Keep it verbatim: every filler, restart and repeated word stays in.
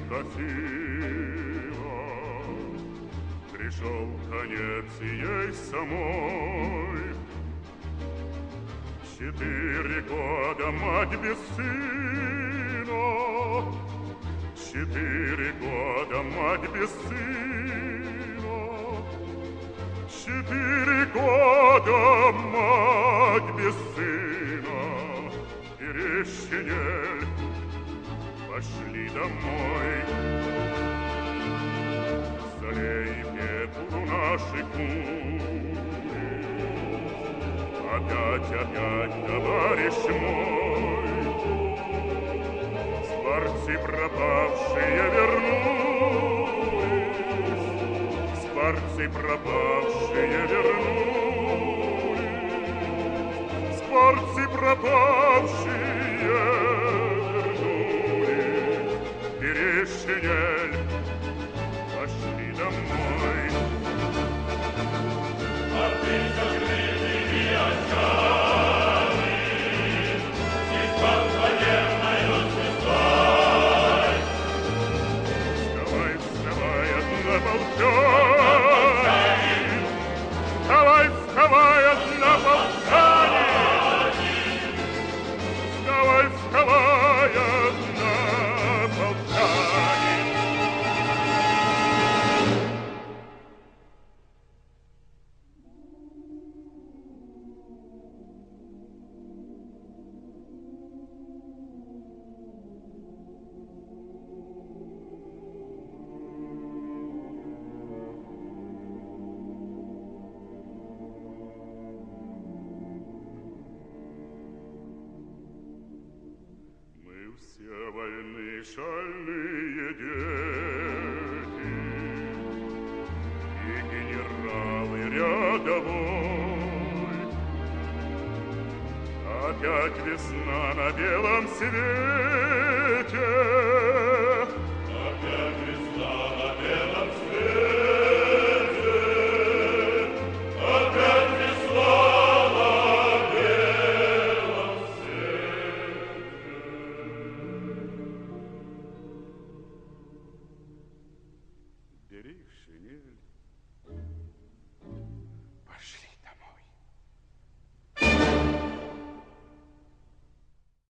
красиво. Пришел конец ей самой. Четыре года мать без сына, четыре года мать без сына, четыре года мать без сына. Перещенель, пошли домой. Солей пеплу наши кури. Опять, опять, товарищ мой, скворцы пропавшие вернулись, скворцы пропавшие вернулись, скворцы пропавшие вернулись. Перещенель, пошли домой. А ты согрели и отчали, здесь под военною звездой. Вставай, вставай, однополчане, вставай, вставай, однополчане, вставай, вставай, однополчане. Все вольны, шальные дети, и генералы рядовой. Опять весна на белом свете,